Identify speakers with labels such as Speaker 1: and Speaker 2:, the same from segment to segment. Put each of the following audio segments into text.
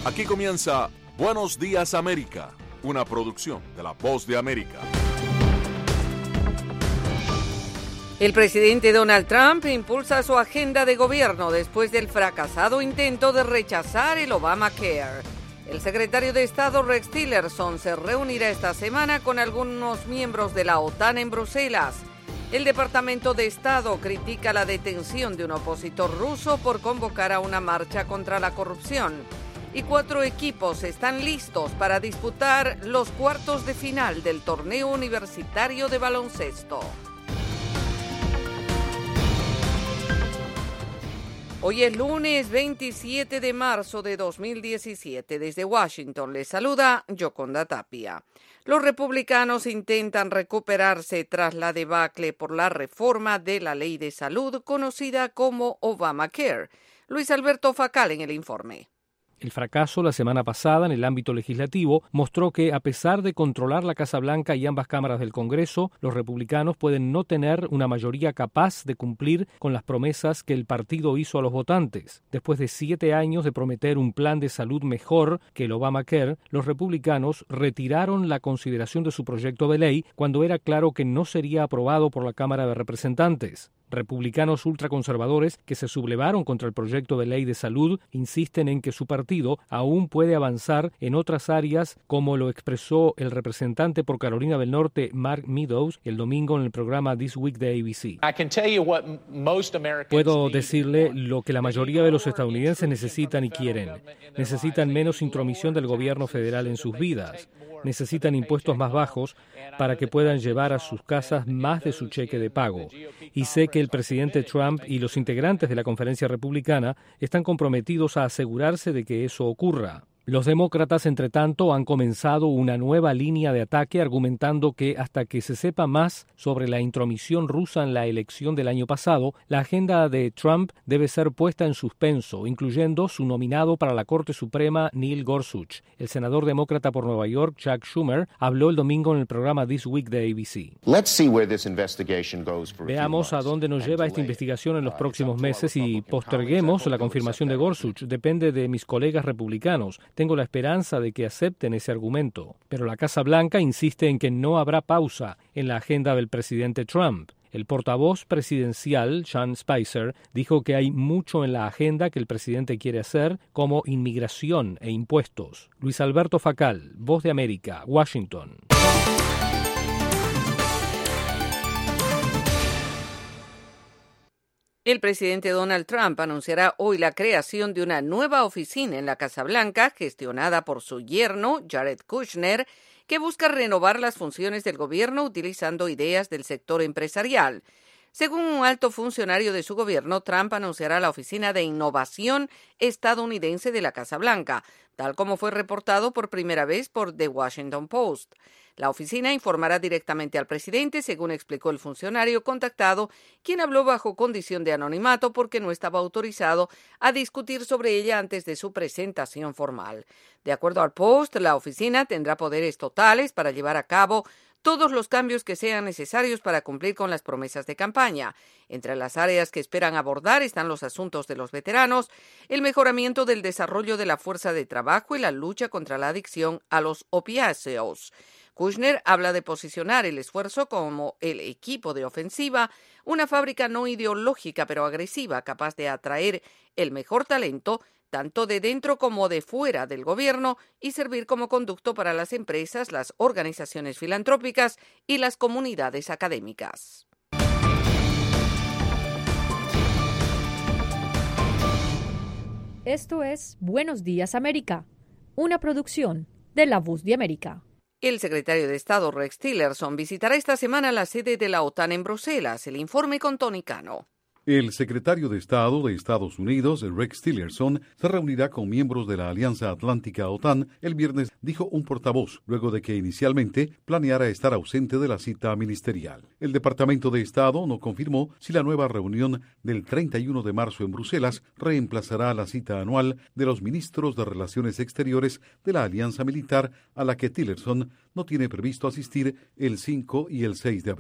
Speaker 1: Aquí comienza Buenos Días América, una producción de La Voz de América.
Speaker 2: El presidente Donald Trump impulsa su agenda de gobierno después del fracasado intento de rechazar el Obamacare. El secretario de Estado Rex Tillerson se reunirá esta semana con algunos miembros de la OTAN en Bruselas. El Departamento de Estado critica la detención de un opositor ruso por convocar a una marcha contra la corrupción. Y 4 equipos están listos para disputar los cuartos de final del torneo universitario de baloncesto. Hoy es lunes 27 de marzo de 2017. Desde Washington les saluda Yoconda Tapia. Los republicanos intentan recuperarse tras la debacle por la reforma de la ley de salud conocida como Obamacare. Luis Alberto Facal en el informe.
Speaker 3: El fracaso la semana pasada en el ámbito legislativo mostró que, a pesar de controlar la Casa Blanca y ambas cámaras del Congreso, los republicanos pueden no tener una mayoría capaz de cumplir con las promesas que el partido hizo a los votantes. Después de 7 años de prometer un plan de salud mejor que el Obamacare, los republicanos retiraron la consideración de su proyecto de ley cuando era claro que no sería aprobado por la Cámara de Representantes. Republicanos ultraconservadores que se sublevaron contra el proyecto de ley de salud insisten en que su partido aún puede avanzar en otras áreas, como lo expresó el representante por Carolina del Norte, Mark Meadows, el domingo en el programa This Week de ABC. Puedo decirle lo que la mayoría de los estadounidenses necesitan y quieren. Necesitan menos intromisión del gobierno federal en sus vidas. Necesitan impuestos más bajos para que puedan llevar a sus casas más de su cheque de pago. Y sé que el presidente Trump y los integrantes de la conferencia republicana están comprometidos a asegurarse de que eso ocurra. Los demócratas, entre tanto, han comenzado una nueva línea de ataque argumentando que hasta que se sepa más sobre la intromisión rusa en la elección del año pasado, la agenda de Trump debe ser puesta en suspenso, incluyendo su nominado para la Corte Suprema, Neil Gorsuch. El senador demócrata por Nueva York, Chuck Schumer, habló el domingo en el programa This Week de ABC. Veamos a dónde nos lleva esta investigación en los próximos meses y posterguemos la confirmación de Gorsuch. Depende de mis colegas republicanos. Tengo la esperanza de que acepten ese argumento. Pero la Casa Blanca insiste en que no habrá pausa en la agenda del presidente Trump. El portavoz presidencial, Sean Spicer, dijo que hay mucho en la agenda que el presidente quiere hacer, como inmigración e impuestos. Luis Alberto Facal, Voz de América, Washington.
Speaker 2: El presidente Donald Trump anunciará hoy la creación de una nueva oficina en la Casa Blanca, gestionada por su yerno, Jared Kushner, que busca renovar las funciones del gobierno utilizando ideas del sector empresarial. Según un alto funcionario de su gobierno, Trump anunciará la Oficina de Innovación estadounidense de la Casa Blanca, tal como fue reportado por primera vez por The Washington Post. La oficina informará directamente al presidente, según explicó el funcionario contactado, quien habló bajo condición de anonimato porque no estaba autorizado a discutir sobre ella antes de su presentación formal. De acuerdo al Post, la oficina tendrá poderes totales para llevar a cabo todos los cambios que sean necesarios para cumplir con las promesas de campaña. Entre las áreas que esperan abordar están los asuntos de los veteranos, el mejoramiento del desarrollo de la fuerza de trabajo y la lucha contra la adicción a los opiáceos. Kushner habla de posicionar el esfuerzo como el equipo de ofensiva, una fábrica no ideológica pero agresiva, capaz de atraer el mejor talento, tanto de dentro como de fuera del gobierno, y servir como conducto para las empresas, las organizaciones filantrópicas y las comunidades académicas.
Speaker 4: Esto es Buenos Días América, una producción de La Voz de América.
Speaker 2: El secretario de Estado Rex Tillerson visitará esta semana la sede de la OTAN en Bruselas. El informe con Tony Cano.
Speaker 5: El secretario de Estado de Estados Unidos, Rex Tillerson, se reunirá con miembros de la Alianza Atlántica OTAN el viernes, dijo un portavoz, luego de que inicialmente planeara estar ausente de la cita ministerial. El Departamento de Estado no confirmó si la nueva reunión del 31 de marzo en Bruselas reemplazará la cita anual de los ministros de Relaciones Exteriores de la Alianza Militar, a la que Tillerson no tiene previsto asistir el 5 y el 6 de abril.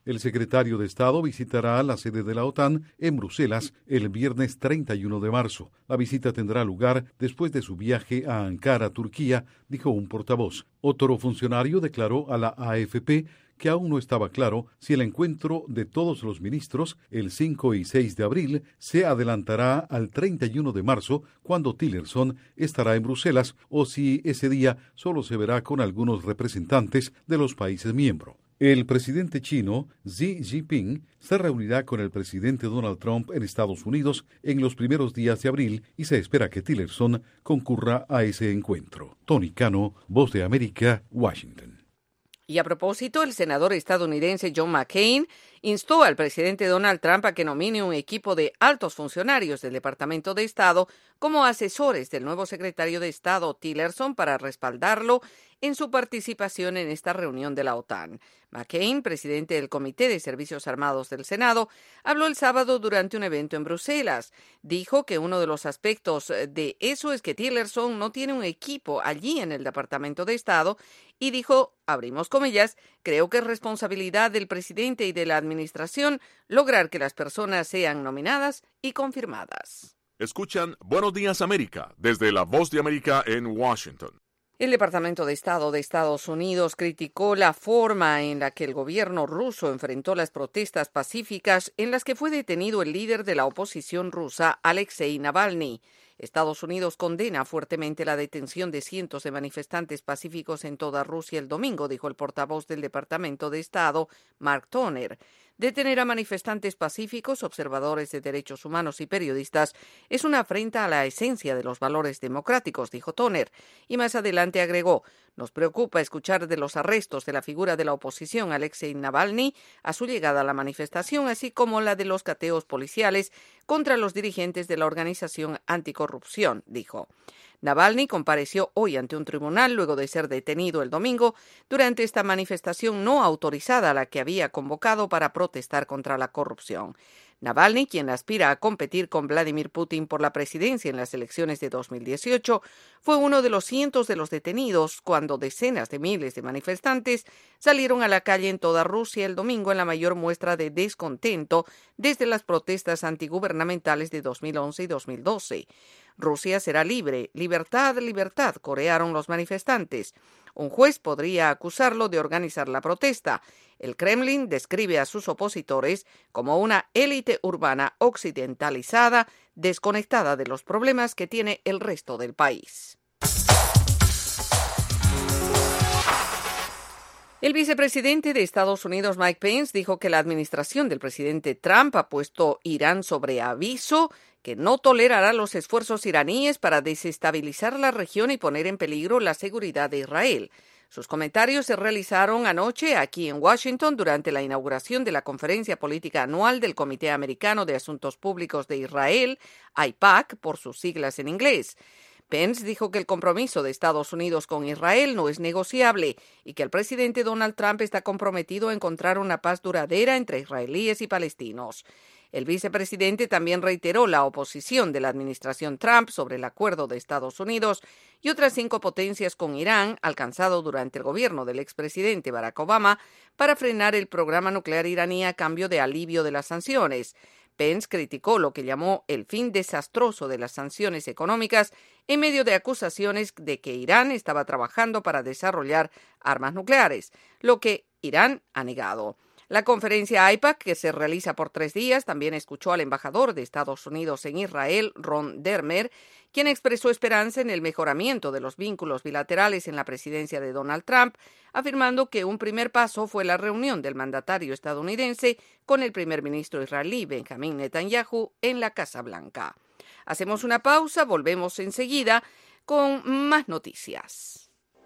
Speaker 5: El secretario de Estado visitará la sede de la OTAN en Bruselas el viernes 31 de marzo. La visita tendrá lugar después de su viaje a Ankara, Turquía, dijo un portavoz. Otro funcionario declaró a la AFP que aún no estaba claro si el encuentro de todos los ministros el 5 y 6 de abril se adelantará al 31 de marzo, cuando Tillerson estará en Bruselas, o si ese día solo se verá con algunos representantes de los países miembros. El presidente chino Xi Jinping se reunirá con el presidente Donald Trump en Estados Unidos en los primeros días de abril y se espera que Tillerson concurra a ese encuentro. Tony Cano, Voz de América, Washington.
Speaker 2: Y a propósito, el senador estadounidense John McCain instó al presidente Donald Trump a que nomine un equipo de altos funcionarios del Departamento de Estado como asesores del nuevo secretario de Estado Tillerson para respaldarlo en su participación en esta reunión de la OTAN. McCain, presidente del Comité de Servicios Armados del Senado, habló el sábado durante un evento en Bruselas. Dijo que uno de los aspectos de eso es que Tillerson no tiene un equipo allí en el Departamento de Estado y dijo, abrimos comillas, creo que es responsabilidad del presidente y de la administración lograr que las personas sean nominadas y confirmadas.
Speaker 1: Escuchan Buenos Días América desde la Voz de América en Washington.
Speaker 2: El Departamento de Estado de Estados Unidos criticó la forma en la que el gobierno ruso enfrentó las protestas pacíficas en las que fue detenido el líder de la oposición rusa, Alexei Navalny. Estados Unidos condena fuertemente la detención de cientos de manifestantes pacíficos en toda Rusia el domingo, dijo el portavoz del Departamento de Estado, Mark Toner. Detener a manifestantes pacíficos, observadores de derechos humanos y periodistas es una afrenta a la esencia de los valores democráticos, dijo Toner. Y más adelante agregó, nos preocupa escuchar de los arrestos de la figura de la oposición, Alexei Navalny, a su llegada a la manifestación, así como la de los cateos policiales contra los dirigentes de la organización anticorrupción, dijo. Navalny compareció hoy ante un tribunal luego de ser detenido el domingo durante esta manifestación no autorizada a la que había convocado para protestar contra la corrupción. Navalny, quien aspira a competir con Vladimir Putin por la presidencia en las elecciones de 2018, fue uno de los cientos de los detenidos cuando decenas de miles de manifestantes salieron a la calle en toda Rusia el domingo en la mayor muestra de descontento desde las protestas antigubernamentales de 2011 y 2012. Rusia será libre, libertad, libertad, corearon los manifestantes. Un juez podría acusarlo de organizar la protesta. El Kremlin describe a sus opositores como una élite urbana occidentalizada, desconectada de los problemas que tiene el resto del país. El vicepresidente de Estados Unidos, Mike Pence, dijo que la administración del presidente Trump ha puesto Irán sobre aviso, que no tolerará los esfuerzos iraníes para desestabilizar la región y poner en peligro la seguridad de Israel. Sus comentarios se realizaron anoche aquí en Washington durante la inauguración de la Conferencia Política Anual del Comité Americano de Asuntos Públicos de Israel, AIPAC, por sus siglas en inglés. Pence dijo que el compromiso de Estados Unidos con Israel no es negociable y que el presidente Donald Trump está comprometido a encontrar una paz duradera entre israelíes y palestinos. El vicepresidente también reiteró la oposición de la administración Trump sobre el acuerdo de Estados Unidos y otras 5 potencias con Irán alcanzado durante el gobierno del expresidente Barack Obama para frenar el programa nuclear iraní a cambio de alivio de las sanciones. Pence criticó lo que llamó el fin desastroso de las sanciones económicas en medio de acusaciones de que Irán estaba trabajando para desarrollar armas nucleares, lo que Irán ha negado. La conferencia AIPAC, que se realiza por 3 días, también escuchó al embajador de Estados Unidos en Israel, Ron Dermer, quien expresó esperanza en el mejoramiento de los vínculos bilaterales en la presidencia de Donald Trump, afirmando que un primer paso fue la reunión del mandatario estadounidense con el primer ministro israelí, Benjamín Netanyahu, en la Casa Blanca. Hacemos una pausa, volvemos enseguida con más noticias.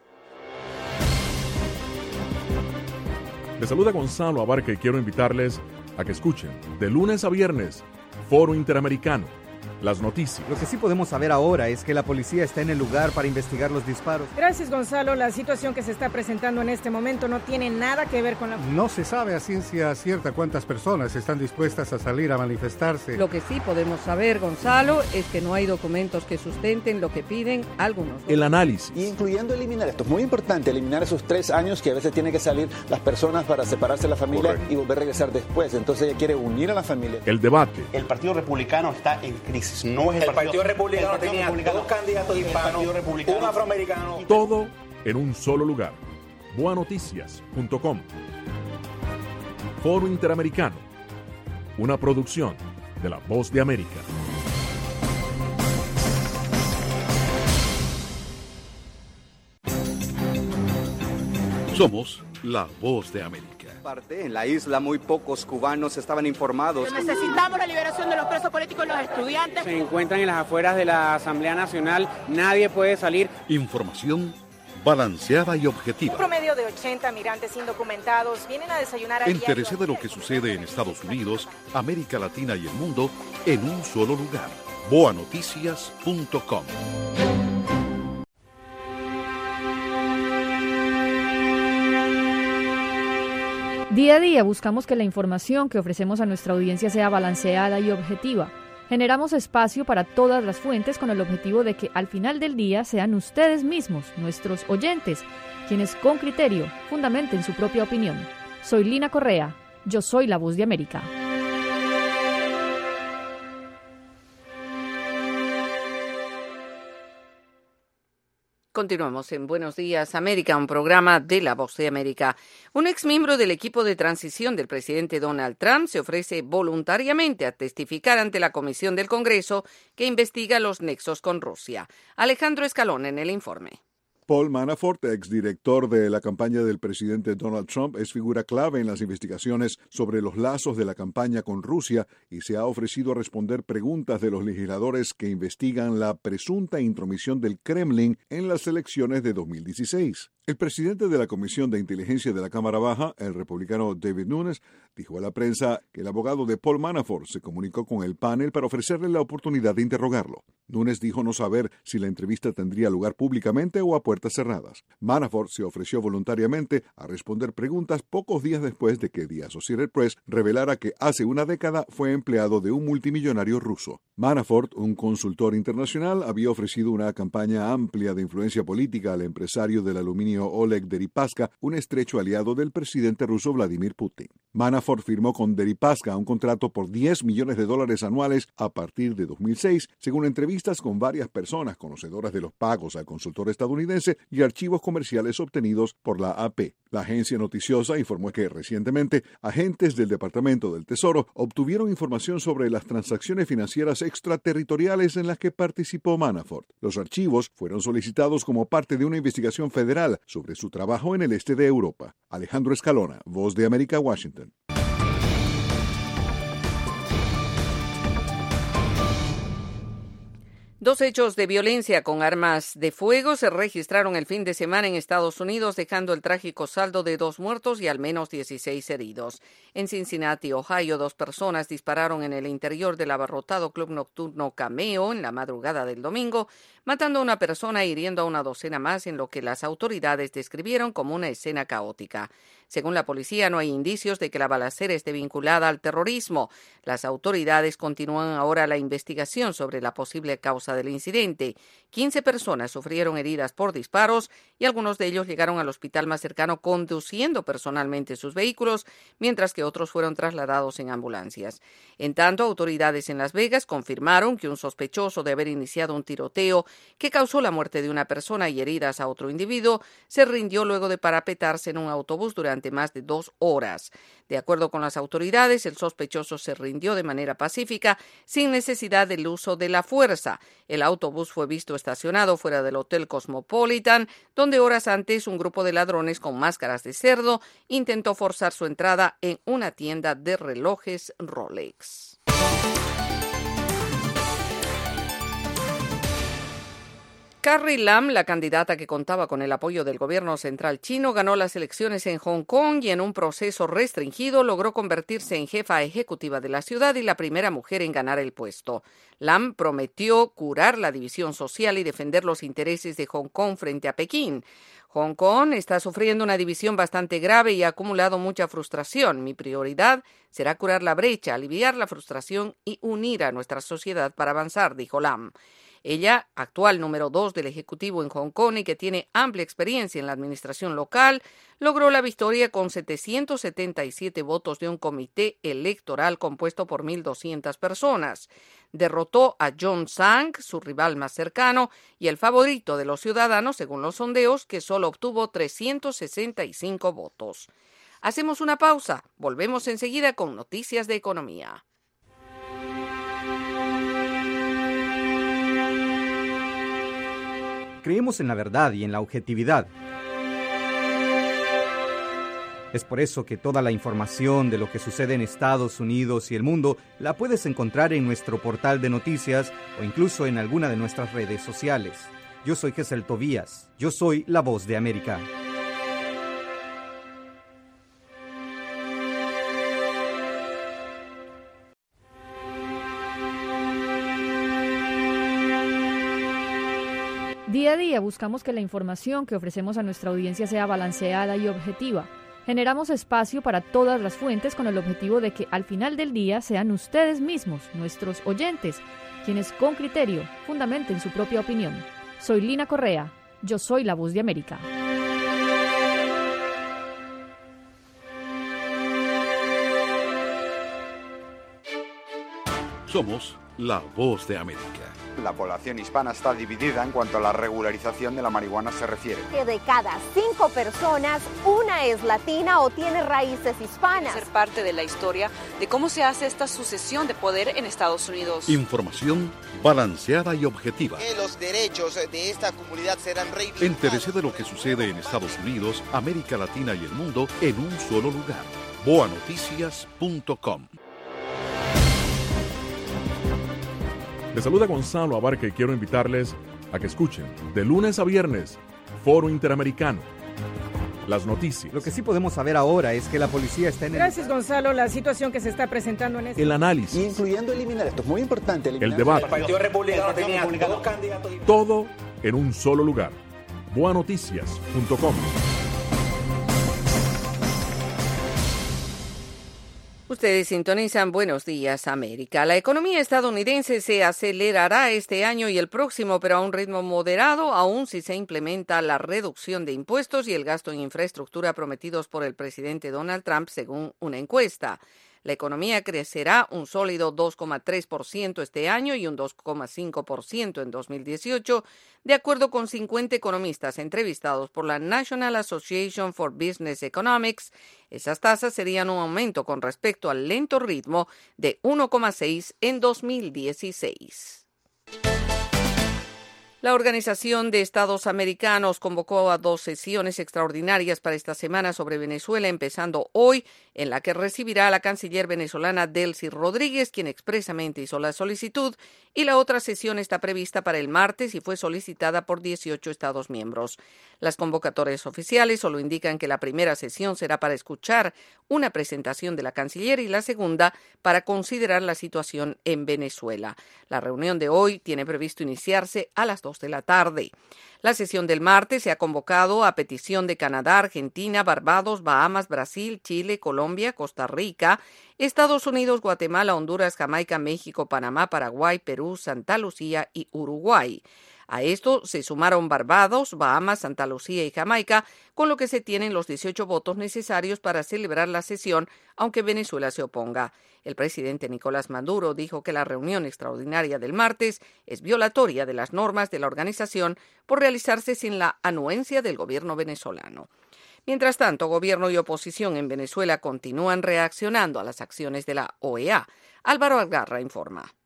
Speaker 1: Les saluda Gonzalo Abarca y quiero invitarles a que escuchen de lunes a viernes Foro Interamericano, las noticias.
Speaker 6: Lo que sí podemos saber ahora es que la policía está en el lugar para investigar los disparos.
Speaker 7: Gracias, Gonzalo. La situación que se está presentando en este momento no tiene nada que ver con la...
Speaker 8: No se sabe a ciencia cierta cuántas personas están dispuestas a salir a manifestarse.
Speaker 2: Lo que sí podemos saber, Gonzalo, es que no hay documentos que sustenten lo que piden algunos.
Speaker 1: El análisis.
Speaker 9: Y incluyendo eliminar esto. Es muy importante eliminar esos 3 años que a veces tienen que salir las personas para separarse de la familia. Correcto. Y volver a regresar después. Entonces ella quiere unir a la familia.
Speaker 1: El debate.
Speaker 10: El Partido Republicano está en crisis. No es
Speaker 11: el Partido Republicano tenía 2 candidatos hispanos, un afroamericano.
Speaker 1: Todo en un solo lugar. Boanoticias.com. Foro Interamericano. Una producción de La Voz de América.
Speaker 5: Somos La Voz de América.
Speaker 6: En la isla muy pocos cubanos estaban informados.
Speaker 12: Necesitamos la liberación de los presos políticos y los estudiantes.
Speaker 13: Se encuentran en las afueras de la Asamblea Nacional, nadie puede salir.
Speaker 5: Información balanceada y objetiva.
Speaker 7: Un promedio de 80 migrantes indocumentados vienen a desayunar a
Speaker 5: Entérese de lo que sucede en Estados Unidos, América Latina y el mundo en un solo lugar. Boanoticias.com.
Speaker 4: Día a día buscamos que la información que ofrecemos a nuestra audiencia sea balanceada y objetiva. Generamos espacio para todas las fuentes con el objetivo de que al final del día sean ustedes mismos, nuestros oyentes, quienes con criterio fundamenten su propia opinión. Soy Lina Correa, yo soy La Voz de América.
Speaker 2: Continuamos en Buenos Días América, un programa de La Voz de América. Un exmiembro del equipo de transición del presidente Donald Trump se ofrece voluntariamente a testificar ante la Comisión del Congreso que investiga los nexos con Rusia. Alejandro Escalón en el informe.
Speaker 14: Paul Manafort, exdirector de la campaña del presidente Donald Trump, es figura clave en las investigaciones sobre los lazos de la campaña con Rusia y se ha ofrecido a responder preguntas de los legisladores que investigan la presunta intromisión del Kremlin en las elecciones de 2016. El presidente de la Comisión de Inteligencia de la Cámara Baja, el republicano David Nunes, dijo a la prensa que el abogado de Paul Manafort se comunicó con el panel para ofrecerle la oportunidad de interrogarlo. Nunes dijo no saber si la entrevista tendría lugar públicamente o a puertas cerradas. Manafort se ofreció voluntariamente a responder preguntas pocos días después de que The Associated Press revelara que hace una década fue empleado de un multimillonario ruso. Manafort, un consultor internacional, había ofrecido una campaña amplia de influencia política al empresario del aluminio Oleg Deripaska, un estrecho aliado del presidente ruso Vladimir Putin. Manafort firmó con Deripaska un contrato por $10 millones anuales a partir de 2006, según entrevistas con varias personas conocedoras de los pagos al consultor estadounidense y archivos comerciales obtenidos por la AP. La agencia noticiosa informó que recientemente agentes del Departamento del Tesoro obtuvieron información sobre las transacciones financieras extraterritoriales en las que participó Manafort. Los archivos fueron solicitados como parte de una investigación federal sobre su trabajo en el este de Europa. Alejandro Escalona, Voz de América, Washington.
Speaker 2: Dos hechos de violencia con armas de fuego se registraron el fin de semana en Estados Unidos, dejando el trágico saldo de 2 muertos y al menos 16 heridos. En Cincinnati, Ohio, 2 personas dispararon en el interior del abarrotado club nocturno Cameo en la madrugada del domingo, matando a una persona e hiriendo a una docena más en lo que las autoridades describieron como una escena caótica. Según la policía, no hay indicios de que la balacera esté vinculada al terrorismo. Las autoridades continúan ahora la investigación sobre la posible causa del incidente. 15 personas sufrieron heridas por disparos y algunos de ellos llegaron al hospital más cercano conduciendo personalmente sus vehículos, mientras que otros fueron trasladados en ambulancias. En tanto, autoridades en Las Vegas confirmaron que un sospechoso de haber iniciado un tiroteo que causó la muerte de una persona y heridas a otro individuo se rindió luego de parapetarse en un autobús durante más de 2 horas. De acuerdo con las autoridades, el sospechoso se rindió de manera pacífica sin necesidad del uso de la fuerza. El autobús fue visto estacionado fuera del Hotel Cosmopolitan, donde horas antes un grupo de ladrones con máscaras de cerdo intentó forzar su entrada en una tienda de relojes Rolex. Carrie Lam, la candidata que contaba con el apoyo del gobierno central chino, ganó las elecciones en Hong Kong y en un proceso restringido logró convertirse en jefa ejecutiva de la ciudad y la primera mujer en ganar el puesto. Lam prometió curar la división social y defender los intereses de Hong Kong frente a Pekín. Hong Kong está sufriendo una división bastante grave y ha acumulado mucha frustración. Mi prioridad será curar la brecha, aliviar la frustración y unir a nuestra sociedad para avanzar, dijo Lam. Ella, actual número 2 del Ejecutivo en Hong Kong y que tiene amplia experiencia en la administración local, logró la victoria con 777 votos de un comité electoral compuesto por 1.200 personas. Derrotó a John Tsang, su rival más cercano, y el favorito de los ciudadanos, según los sondeos, que solo obtuvo 365 votos. Hacemos una pausa. Volvemos enseguida con noticias de economía.
Speaker 6: Creemos en la verdad y en la objetividad. Es por eso que toda la información de lo que sucede en Estados Unidos y el mundo la puedes encontrar en nuestro portal de noticias o incluso en alguna de nuestras redes sociales. Yo soy Gesell Tobías. Yo soy la Voz de América.
Speaker 4: Día a día buscamos que la información que ofrecemos a nuestra audiencia sea balanceada y objetiva. Generamos espacio para todas las fuentes con el objetivo de que al final del día sean ustedes mismos, nuestros oyentes, quienes con criterio fundamenten su propia opinión. Soy Lina Correa. Yo soy la Voz de América.
Speaker 5: Somos la Voz de América.
Speaker 15: La población hispana está dividida en cuanto a la regularización de la marihuana se refiere.
Speaker 16: Que de cada 5 personas, una es latina o tiene raíces hispanas.
Speaker 17: Ser parte de la historia de cómo se hace esta sucesión de poder en Estados Unidos.
Speaker 5: Información balanceada y objetiva.
Speaker 18: Que los derechos de esta comunidad serán reivindicados.
Speaker 5: Entérese de lo que sucede en Estados Unidos, América Latina y el mundo en un solo lugar. boanoticias.com.
Speaker 1: Les saluda Gonzalo Abarca y quiero invitarles a que escuchen de lunes a viernes Foro Interamericano. Las noticias.
Speaker 6: Lo que sí podemos saber ahora es que la policía está en
Speaker 7: Gracias, Gonzalo. La situación que se está presentando en este...
Speaker 1: El análisis.
Speaker 9: Incluyendo eliminar, esto es muy importante.
Speaker 1: El debate.
Speaker 11: El Partido Republicano tenía 2 candidatos.
Speaker 1: Todo en un solo lugar. boanoticias.com.
Speaker 2: Ustedes sintonizan Buenos Días, América. La economía estadounidense se acelerará este año y el próximo, pero a un ritmo moderado, aun si se implementa la reducción de impuestos y el gasto en infraestructura prometidos por el presidente Donald Trump, según una encuesta. La economía crecerá un sólido 2,3% este año y un 2,5% en 2018, de acuerdo con 50 economistas entrevistados por la National Association for Business Economics. Esas tasas serían un aumento con respecto al lento ritmo de 1,6 en 2016. La Organización de Estados Americanos convocó a 2 sesiones extraordinarias para esta semana sobre Venezuela, empezando hoy, en la que recibirá a la canciller venezolana Delcy Rodríguez, quien expresamente hizo la solicitud, y la otra sesión está prevista para el martes y fue solicitada por 18 Estados miembros. Las convocatorias oficiales solo indican que la primera sesión será para escuchar una presentación de la canciller y la segunda para considerar la situación en Venezuela. La reunión de hoy tiene previsto iniciarse a las 2 de la tarde. La sesión del martes se ha convocado a petición de Canadá, Argentina, Barbados, Bahamas, Brasil, Chile, Colombia, Costa Rica, Estados Unidos, Guatemala, Honduras, Jamaica, México, Panamá, Paraguay, Perú, Santa Lucía y Uruguay. A esto se sumaron Barbados, Bahamas, Santa Lucía y Jamaica, con lo que se tienen los 18 votos necesarios para celebrar la sesión, aunque Venezuela se oponga. El presidente Nicolás Maduro dijo que la reunión extraordinaria del martes es violatoria de las normas de la organización por realizarse sin la anuencia del gobierno venezolano. Mientras tanto, gobierno y oposición en Venezuela continúan reaccionando a las acciones de la OEA. Álvaro Algarra informa.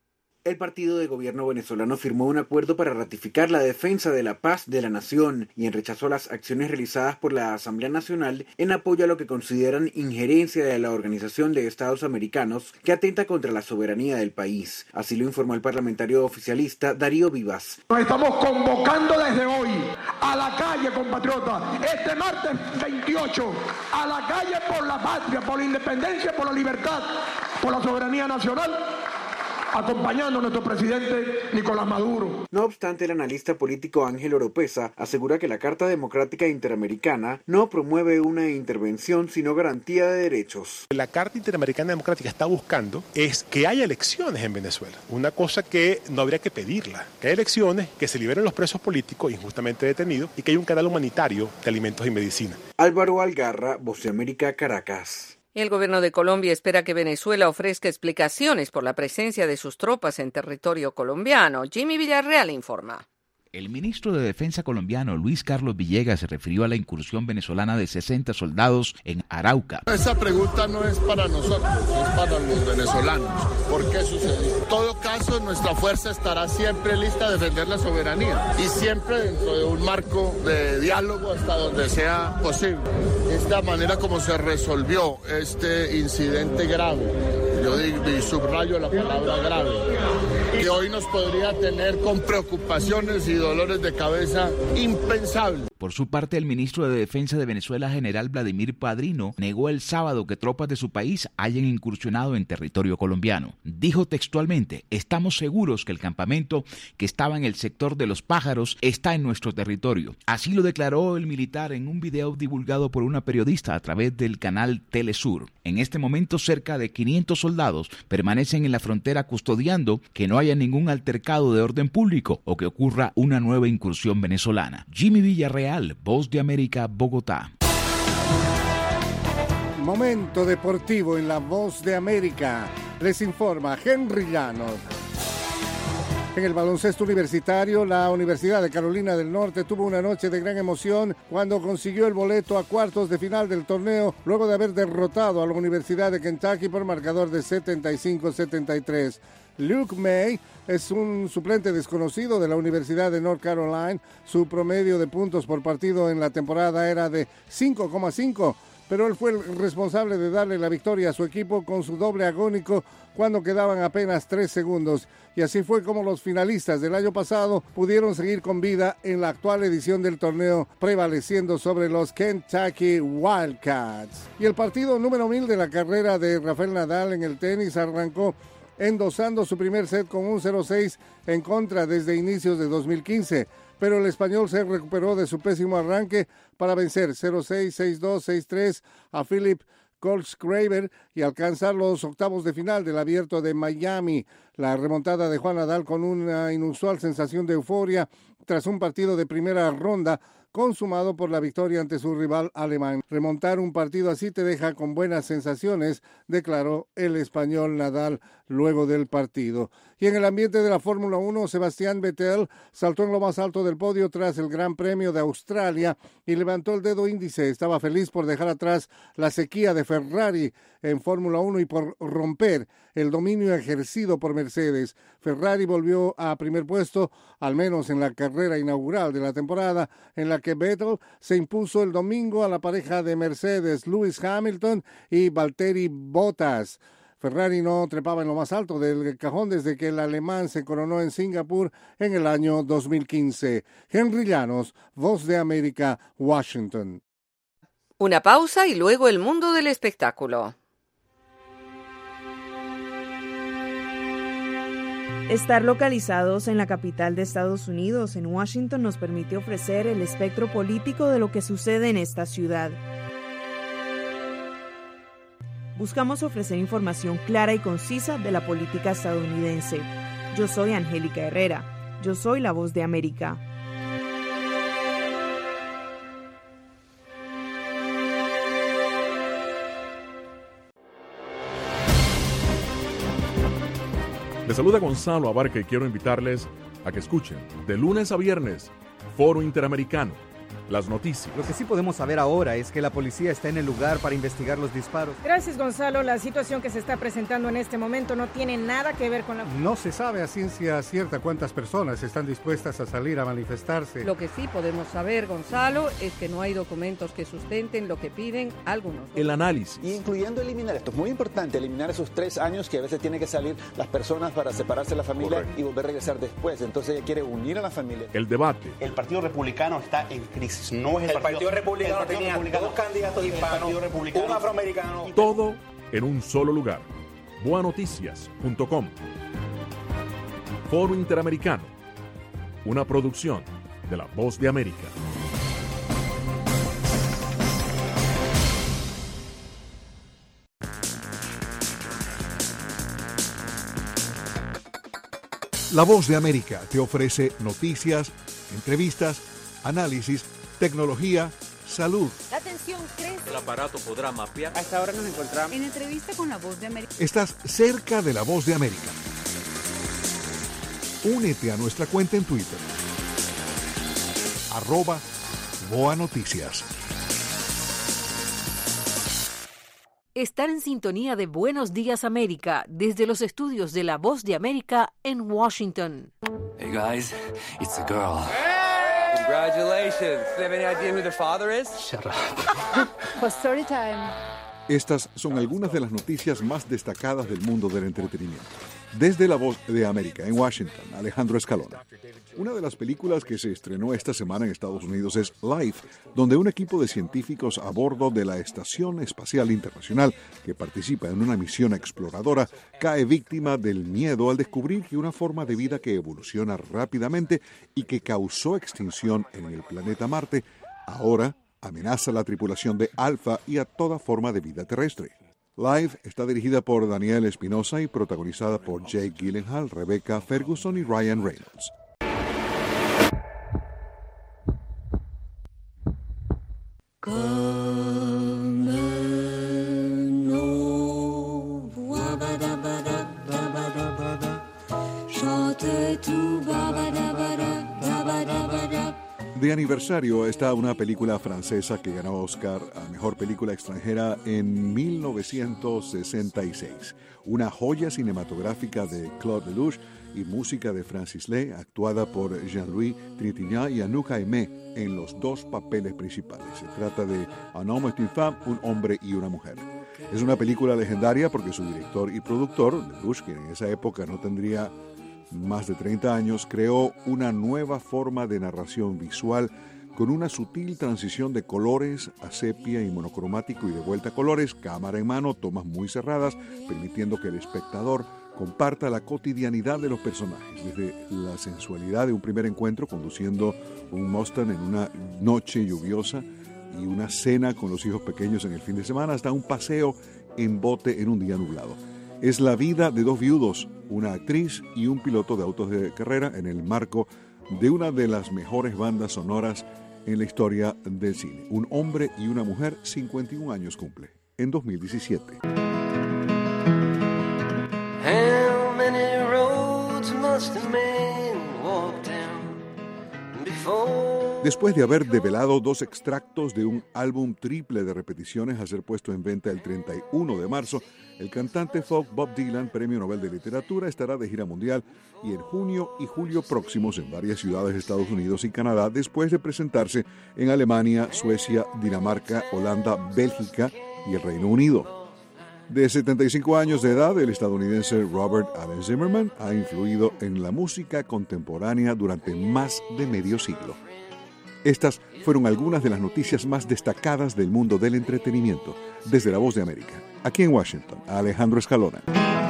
Speaker 13: El partido de gobierno venezolano firmó un acuerdo para ratificar la defensa de la paz de la nación y en rechazo a las acciones realizadas por la Asamblea Nacional en apoyo a lo que consideran injerencia de la Organización de Estados Americanos que atenta contra la soberanía del país. Así lo informó el parlamentario oficialista Darío Vivas.
Speaker 19: Nos estamos convocando desde hoy a la calle, compatriotas, este martes 28, a la calle por la patria, por la independencia, por la libertad, por la soberanía nacional, acompañando a nuestro presidente Nicolás Maduro.
Speaker 13: No obstante, el analista político Ángel Oropesa asegura que la Carta Democrática Interamericana no promueve una intervención, sino garantía de derechos.
Speaker 20: La Carta Interamericana Democrática está buscando es que haya elecciones en Venezuela, una cosa que no habría que pedirla, que haya elecciones, que se liberen los presos políticos injustamente detenidos y que haya un canal humanitario de alimentos y medicina.
Speaker 13: Álvaro Algarra, Voz de América, Caracas.
Speaker 2: El gobierno de Colombia espera que Venezuela ofrezca explicaciones por la presencia de sus tropas en territorio colombiano. Jimmy Villarreal informa.
Speaker 21: El ministro de Defensa colombiano Luis Carlos Villegas se refirió a la incursión venezolana de 60 soldados en Arauca.
Speaker 22: Esa pregunta no es para nosotros, es para los venezolanos. ¿Por qué sucedió? En todo caso, nuestra fuerza estará siempre lista a defender la soberanía y siempre dentro de un marco de diálogo hasta donde sea posible. Esta manera como se resolvió este incidente grave, yo digo y subrayo la palabra grave, que hoy nos podría tener con preocupaciones y dolores de cabeza impensables.
Speaker 21: Por su parte, el ministro de Defensa de Venezuela, general Vladimir Padrino, negó el sábado que tropas de su país hayan incursionado en territorio colombiano. Dijo textualmente: estamos seguros que el campamento que estaba en el sector de Los Pájaros está en nuestro territorio. Así lo declaró el militar en un video divulgado por una periodista a través del canal Telesur. En este momento, cerca de 500 soldados permanecen en la frontera custodiando que no haya ningún altercado de orden público o que ocurra una nueva incursión venezolana. Jimmy Villarreal, Voz de América, Bogotá.
Speaker 8: Momento deportivo en la Voz de América. Les informa Henry Llanos. En el baloncesto universitario, la Universidad de Carolina del Norte tuvo una noche de gran emoción cuando consiguió el boleto a cuartos de final del torneo luego de haber derrotado a la Universidad de Kentucky por marcador de 75-73. Luke May es un suplente desconocido de la Universidad de North Carolina. Su promedio de puntos por partido en la temporada era de 5,5, pero él fue el responsable de darle la victoria a su equipo con su doble agónico cuando quedaban apenas 3 segundos. Y así fue como los finalistas del año pasado pudieron seguir con vida en la actual edición del torneo, prevaleciendo sobre los Kentucky Wildcats. Y el partido número 1000 de la carrera de Rafael Nadal en el tenis arrancó endosando su primer set con un 0-6 en contra desde inicios de 2015, pero el español se recuperó de su pésimo arranque para vencer 0-6, 6-2, 6-3 a Philip Kohlschreiber y alcanzar los octavos de final del Abierto de Miami. La remontada de Juan Nadal con una inusual sensación de euforia tras un partido de primera ronda consumado por la victoria ante su rival alemán. Remontar un partido así te deja con buenas sensaciones, declaró el español Nadal luego del partido. Y en el ambiente de la Fórmula 1, Sebastián Vettel saltó en lo más alto del podio tras el Gran Premio de Australia y levantó el dedo índice. Estaba feliz por dejar atrás la sequía de Ferrari en Fórmula 1 y por romper el dominio ejercido por Mercedes. Ferrari volvió a primer puesto, al menos en la carrera inaugural de la temporada, en la que Vettel se impuso el domingo a la pareja de Mercedes, Lewis Hamilton y Valtteri Bottas. Ferrari no trepaba en lo más alto del cajón desde que el alemán se coronó en Singapur en el año 2015. Henry Llanos, Voz de América, Washington.
Speaker 2: Una pausa y luego el mundo del espectáculo.
Speaker 23: Estar localizados en la capital de Estados Unidos, en Washington, nos permite ofrecer el espectro político de lo que sucede en esta ciudad. Buscamos ofrecer información clara y concisa de la política estadounidense. Yo soy Angélica Herrera. Yo soy la Voz de América.
Speaker 1: Les saluda Gonzalo Abarca y quiero invitarles a que escuchen de lunes a viernes Foro Interamericano, las noticias.
Speaker 6: Lo que sí podemos saber ahora es que la policía está en el lugar para investigar los disparos.
Speaker 7: Gracias, Gonzalo. La situación que se está presentando en este momento no tiene nada que ver con la...
Speaker 8: No se sabe a ciencia cierta cuántas personas están dispuestas a salir a manifestarse.
Speaker 2: Lo que sí podemos saber, Gonzalo, es que no hay documentos que sustenten lo que piden algunos.
Speaker 1: El análisis.
Speaker 9: Incluyendo eliminar, esto es muy importante, eliminar esos 3 años que a veces tienen que salir las personas para separarse de la familia. Correcto. Y volver a regresar después. Entonces ella quiere unir a la familia.
Speaker 1: El debate.
Speaker 11: El Partido Republicano está en crisis. No es el Partido Republicano tenía 2 candidatos hispanos, un afroamericano.
Speaker 1: Todo en un solo lugar. boanoticias.com. Foro Interamericano. Una producción de La Voz de América.
Speaker 14: La Voz de América te ofrece noticias, entrevistas, análisis, tecnología, salud.
Speaker 16: La tensión crece.
Speaker 3: El aparato podrá mapear.
Speaker 17: A esta hora nos encontramos en entrevista con La Voz de América.
Speaker 14: Estás cerca de La Voz de América. Únete a nuestra cuenta en Twitter. @BoaNoticias.
Speaker 10: Estar en sintonía de Buenos Días América desde los estudios de La Voz de América en Washington.
Speaker 3: Hey guys, it's a girl. Hey! Congratulations. Do they have any idea who their father is? Shut up.
Speaker 10: For story time.
Speaker 14: Estas son algunas de las noticias más destacadas del mundo del entretenimiento. Desde La Voz de América, en Washington, Alejandro Escalona. Una de las películas que se estrenó esta semana en Estados Unidos es Life, donde un equipo de científicos a bordo de la Estación Espacial Internacional, que participa en una misión exploradora, cae víctima del miedo al descubrir que una forma de vida que evoluciona rápidamente y que causó extinción en el planeta Marte, ahora amenaza a la tripulación de Alpha y a toda forma de vida terrestre. Live está dirigida por Daniel Espinosa y protagonizada por Jake Gyllenhaal, Rebecca Ferguson y Ryan Reynolds. De aniversario está una película francesa que ganó Oscar a Mejor Película Extranjera en 1966. Una joya cinematográfica de Claude Lelouch y música de Francis Lay, actuada por Jean-Louis Trintignant y Anouk Aimée en los 2 papeles principales. Se trata de Un homme et une femme, un hombre y una mujer. Es una película legendaria porque su director y productor, Lelouch, que en esa época no tendría más de 30 años, creó una nueva forma de narración visual con una sutil transición de colores a sepia y monocromático y de vuelta a colores, cámara en mano, tomas muy cerradas, permitiendo que el espectador comparta la cotidianidad de los personajes, desde la sensualidad de un primer encuentro conduciendo un Mustang en una noche lluviosa y una cena con los hijos pequeños en el fin de semana, hasta un paseo en bote en un día nublado. Es la vida de 2 viudos, una actriz y un piloto de autos de carrera en el marco de una de las mejores bandas sonoras en la historia del cine. Un hombre y una mujer, 51 años cumple, en 2017.
Speaker 3: How many roads must a man walk down before?
Speaker 14: Después de haber develado 2 extractos de un álbum triple de repeticiones a ser puesto en venta el 31 de marzo, el cantante folk Bob Dylan, Premio Nobel de Literatura, estará de gira mundial y en junio y julio próximos en varias ciudades de Estados Unidos y Canadá, después de presentarse en Alemania, Suecia, Dinamarca, Holanda, Bélgica y el Reino Unido. De 75 años de edad, el estadounidense Robert Allen Zimmerman ha influido en la música contemporánea durante más de medio siglo. Estas fueron algunas de las noticias más destacadas del mundo del entretenimiento. Desde La Voz de América, aquí en Washington, Alejandro Escalona.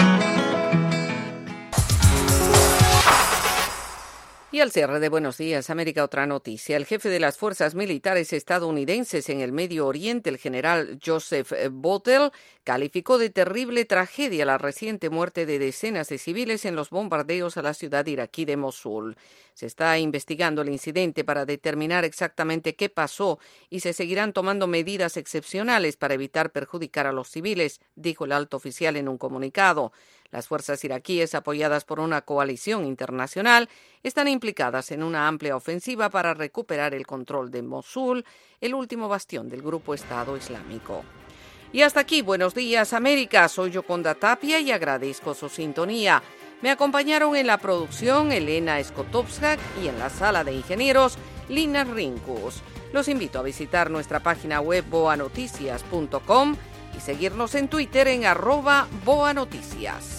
Speaker 2: Y al cierre de Buenos Días América, otra noticia. El jefe de las fuerzas militares estadounidenses en el Medio Oriente, el general Joseph Votel, calificó de terrible tragedia la reciente muerte de decenas de civiles en los bombardeos a la ciudad iraquí de Mosul. Se está investigando el incidente para determinar exactamente qué pasó y se seguirán tomando medidas excepcionales para evitar perjudicar a los civiles, dijo el alto oficial en un comunicado. Las fuerzas iraquíes, apoyadas por una coalición internacional, están implicadas en una amplia ofensiva para recuperar el control de Mosul, el último bastión del grupo Estado Islámico. Y hasta aquí, Buenos Días América. Soy Yoconda Tapia y agradezco su sintonía. Me acompañaron en la producción Elena Skotowska y en la sala de ingenieros Lina Rinkus. Los invito a visitar nuestra página web boanoticias.com y seguirnos en Twitter en @boanoticias.